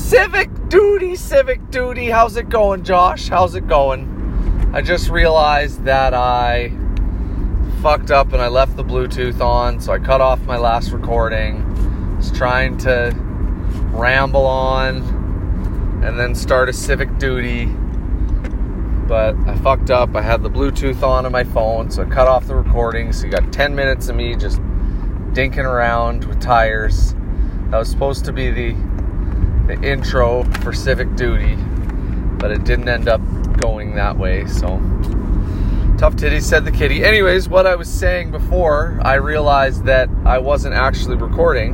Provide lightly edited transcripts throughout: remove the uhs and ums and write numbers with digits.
Civic duty. How's it going, Josh? How's it going? I just realized that I fucked up and I left the Bluetooth on, so I cut off my last recording. I was trying to ramble on and then start a civic duty, but I fucked up. I had the Bluetooth on my phone, so I cut off the recording. So you got 10 minutes of me just dinking around with tires. That was supposed to be the intro for civic duty, but it didn't end up going that way. So tough titties, said the kitty. Anyways, what I was saying before I realized that I wasn't actually recording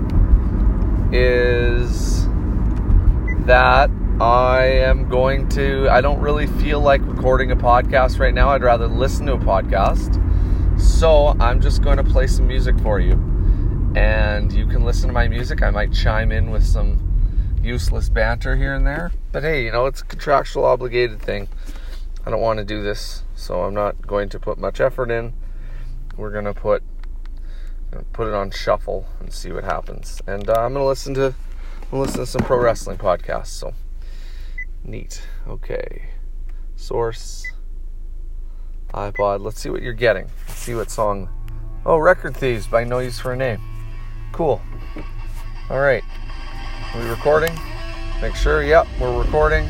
is that I don't really feel like recording a podcast right now. I'd rather listen to a podcast. So I'm just going to play some music for you, and you can listen to my music. I might chime in with some useless banter here and there, but hey, it's a contractual obligated thing. I don't want to do this, so I'm not going to put much effort in. We're gonna put it on shuffle and see what happens. And I'm gonna listen to some pro wrestling podcasts. So neat. Okay, source, iPod. Let's see what you're getting. Let's see what song. Oh, Record Thieves by No Use for a Name. Cool. All right. Are we recording? Make sure. Yep, we're recording.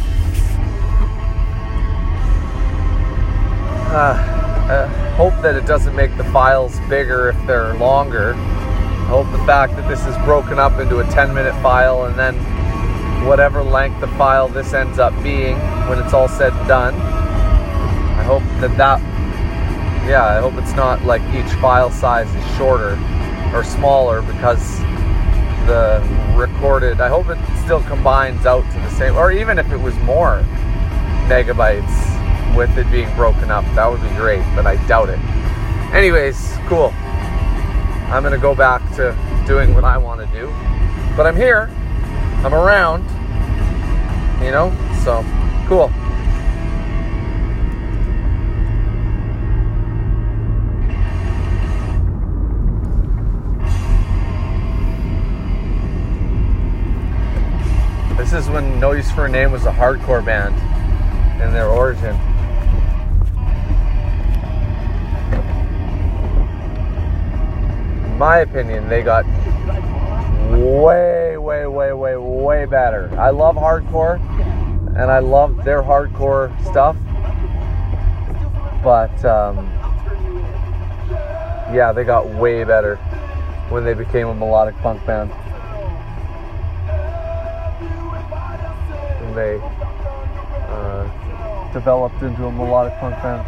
I hope that it doesn't make the files bigger if they're longer. I hope the fact that this is broken up into a 10-minute file, and then whatever length of file this ends up being when it's all said and done. I hope I hope it's not like each file size is shorter or smaller because the recorded, I hope it still combines out to the same, or even if it was more megabytes with it being broken up, that would be great, but I doubt it. Anyways, cool. I'm gonna go back to doing what I want to do, but I'm here, I'm around, so cool. This is when No Use for a Name was a hardcore band in their origin. In my opinion, they got way better. I love hardcore, and I love their hardcore stuff, but they got way better when they became a melodic punk band. They developed into a melodic punk band.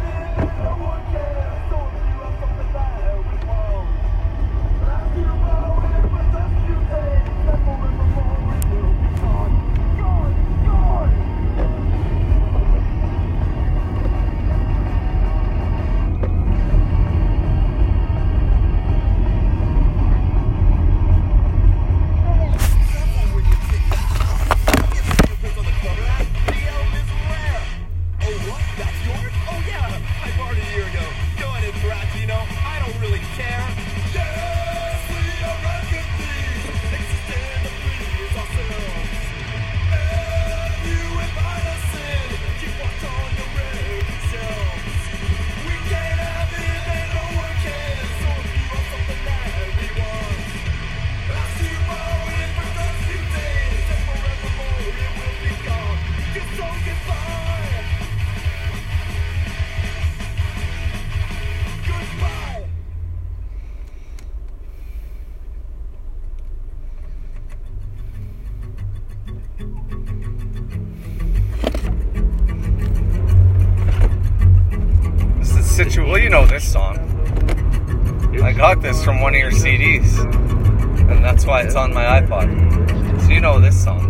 Well, you know this song. I got this from one of your CDs, and that's why it's on my iPod. So you know this song.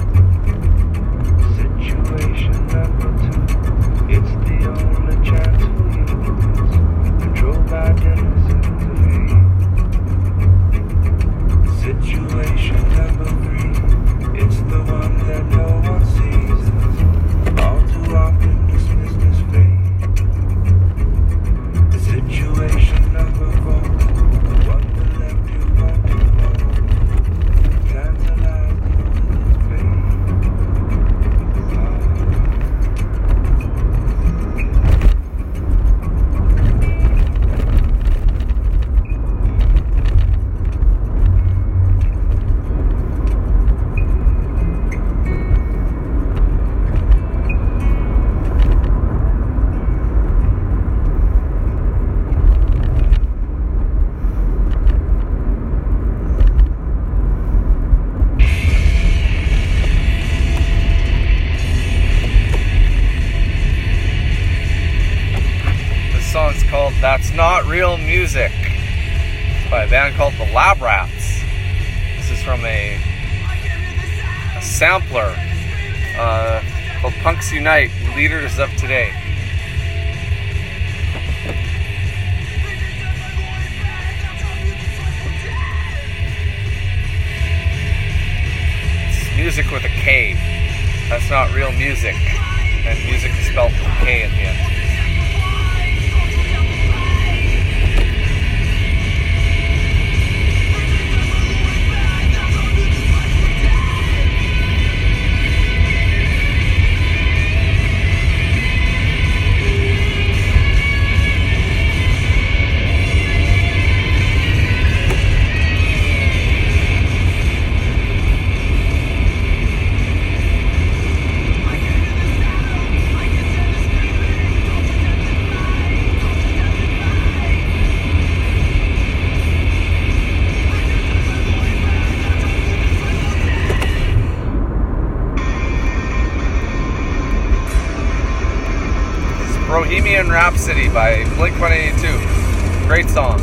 Situation number 2. It's the only chance for you. Controlled by Situation number 3. It's the one that no one sees. All too often dismissed as fate. Situation number 4. What the left you want to know. Tantalized with That's Not Real Music. It's by a band called the Lab Rats. This is from a sampler called Punks Unite, Leaders of Today. It's music with a K. That's not real music. And music is spelled with a K at the end. Bohemian Rhapsody by Blink-182. Great song.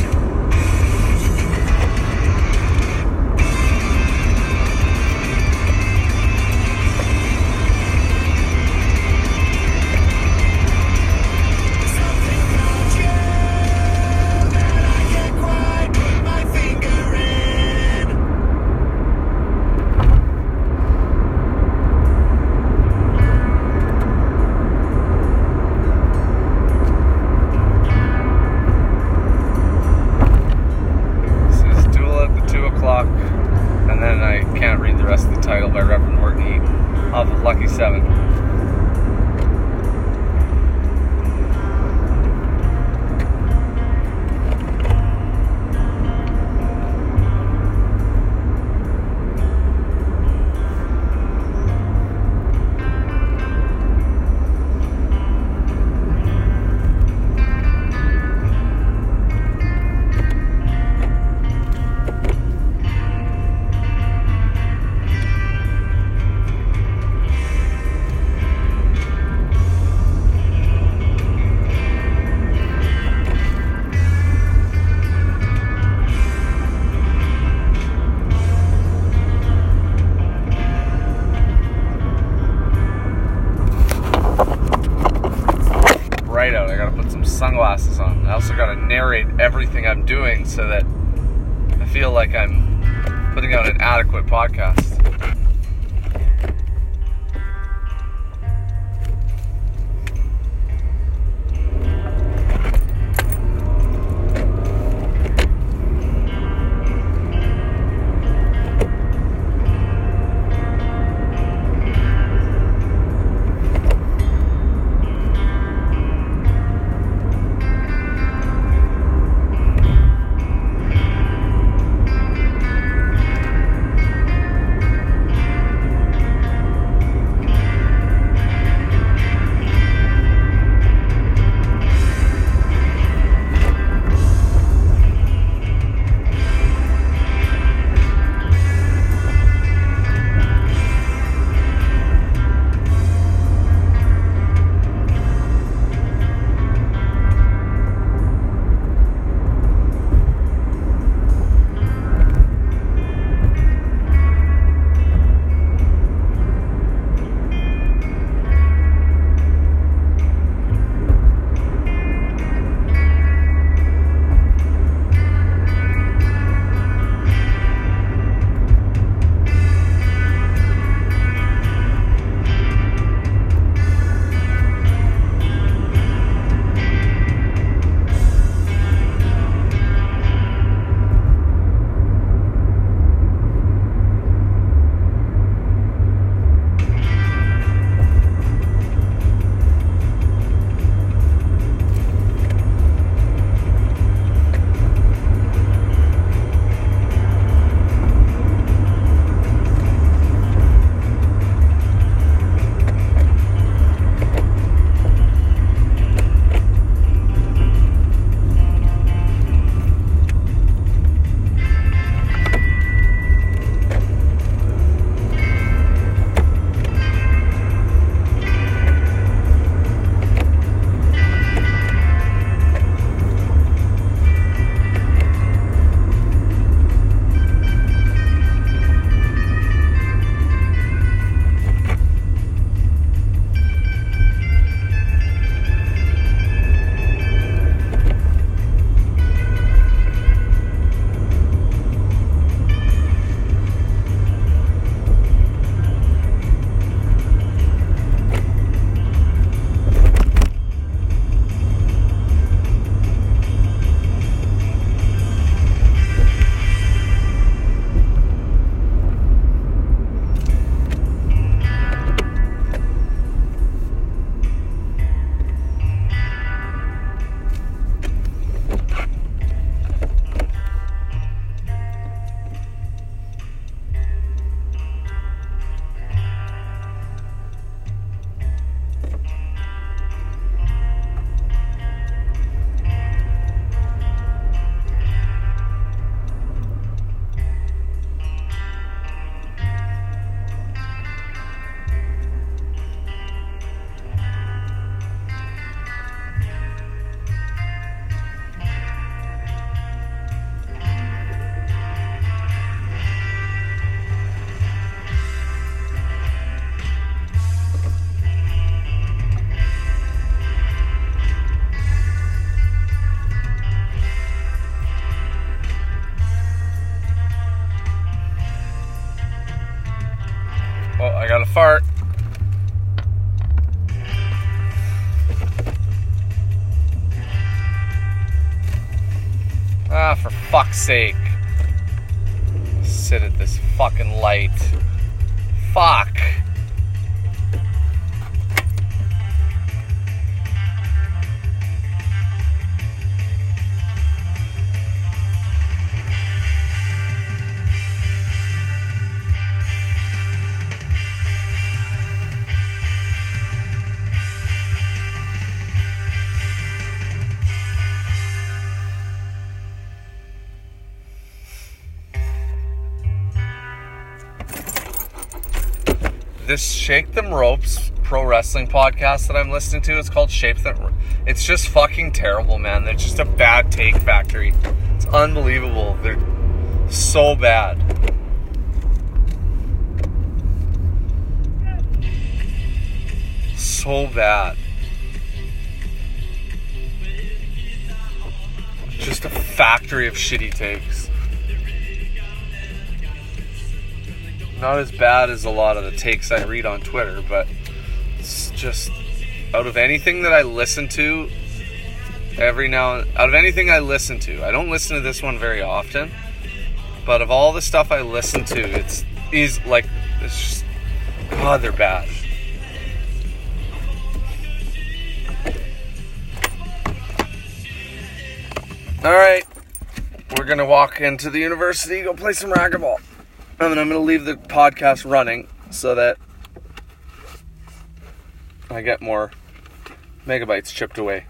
And then I can't read the rest of the title by Reverend Horton Heat off of Lucky 7. Out. I gotta put some sunglasses on. I also gotta narrate everything I'm doing so that I feel like I'm putting out an adequate podcast. Oh, I got a fart. Ah, for fuck's sake. Sit at this fucking light. Fuck. This Shake Them Ropes pro wrestling podcast that I'm listening to, it's called Shake Them. It's just fucking terrible, man. They're just a bad take factory. It's unbelievable. They're so bad. So bad. Just a factory of shitty takes. Not as bad as a lot of the takes I read on Twitter, but it's just, out of anything that I listen to, I don't listen to this one very often, but of all the stuff I listen to, it's just, God, they're bad. Alright, we're gonna walk into the university, go play some racquetball. And then I'm going to leave the podcast running so that I get more megabytes chipped away.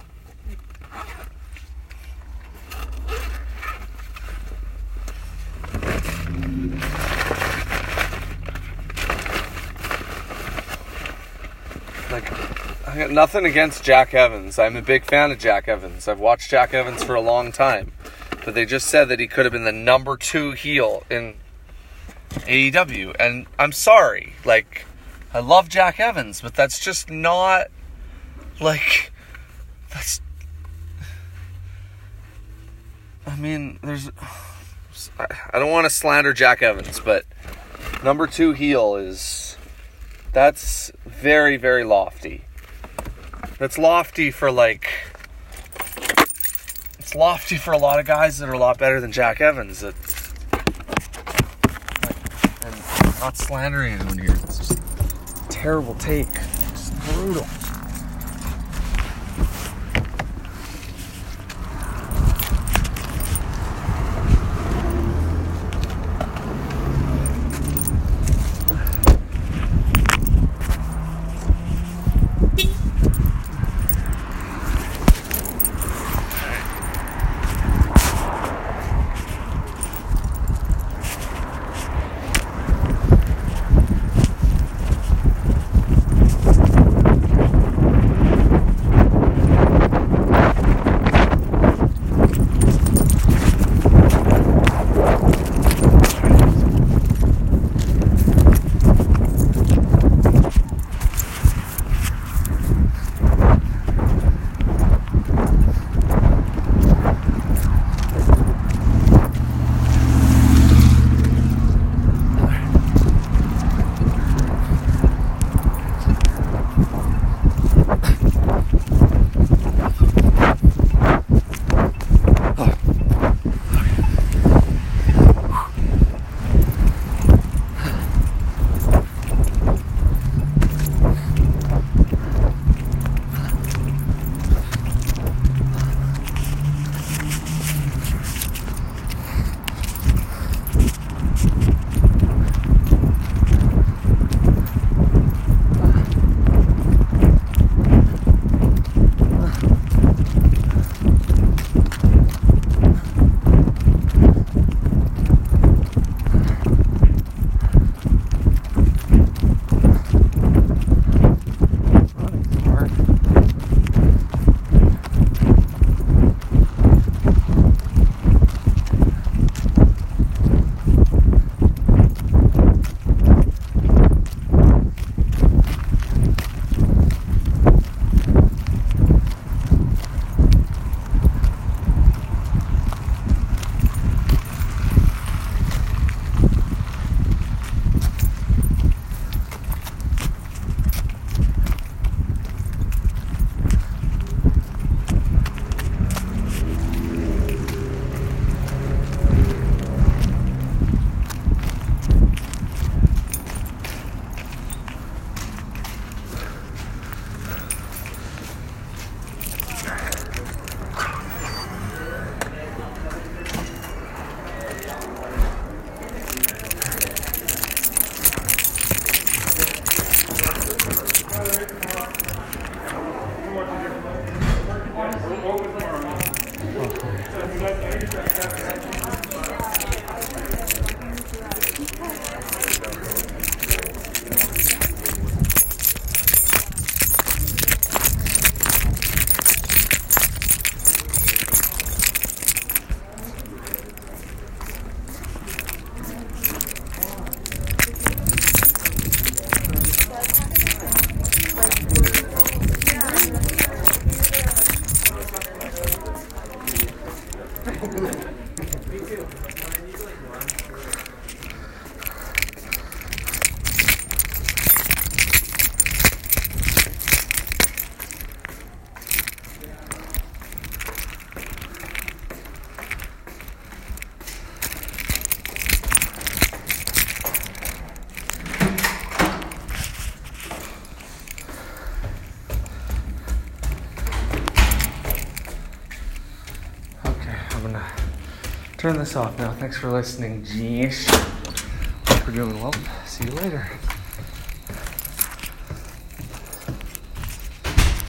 I got nothing against Jack Evans. I'm a big fan of Jack Evans. I've watched Jack Evans for a long time. But they just said that he could have been the number 2 heel in AEW, and I'm sorry, I love Jack Evans, but that's just not, I don't want to slander Jack Evans, but number 2 heel that's very, very lofty. That's lofty for, it's lofty for a lot of guys that are a lot better than Jack Evans, not slandering anyone here. It's just a terrible take. Just brutal. turn this off now. Thanks for listening, Jeesh. Hope you're doing well. See you later.